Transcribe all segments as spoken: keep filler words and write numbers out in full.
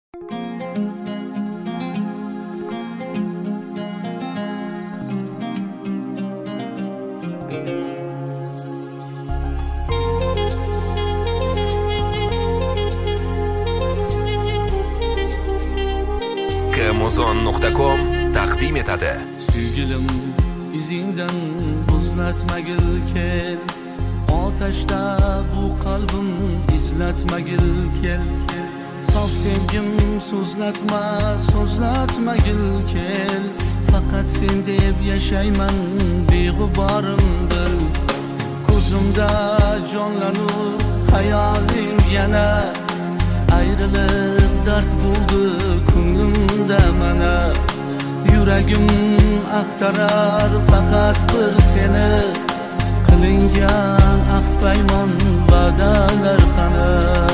Amazon nuqta com taqdim etadi. Sevgilim, izingdan uzlatmagil kel, otaşda bu qalbim izlatmagil kel. Sof sevgim so'zlatma, so'zlatmagil kel. Faqat sen deb yashayman, beg'uborim bil. Ko'zimda jonlanur hayoling yana, ayrılık dard buldu ko'nglimda mana. Yuragim axtarar faqat bir seni, qilingan ahd paymon va'dalar qani.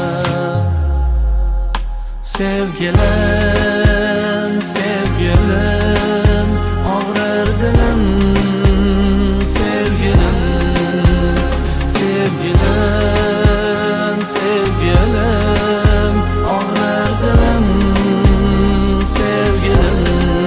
Sevgilim, sevgilim, og'rir dilim. Sevgilim, sevgilim, sevgilim, og'rir dilim. Sevgilim,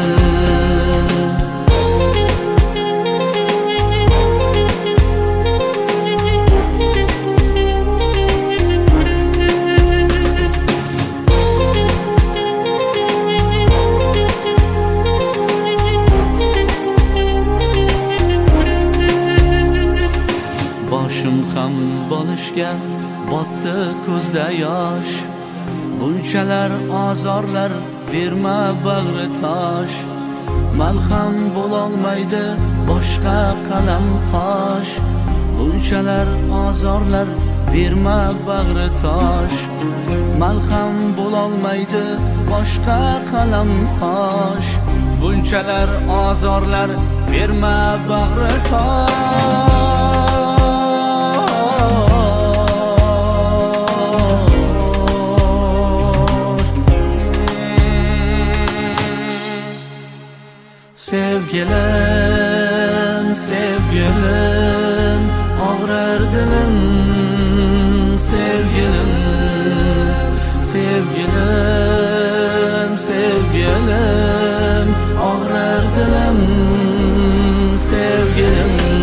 boshim ham bo'lishgan, botdi ko'zda yosh. Bunchalar azorlar berma bag'ri tosh. Malham bo'lolmaydi boshqa qalam qosh. Bunchalar azorlar berma bag'ri tosh. Malham bo'lolmaydi boshqa qalam qosh. Bunchalar azorlar berma bag'ri tosh. Sevgilim, sevgilim, og'rir dilim. Sevgilim, sevgilim, sevgilim, og'rir dilim. Sevgilim.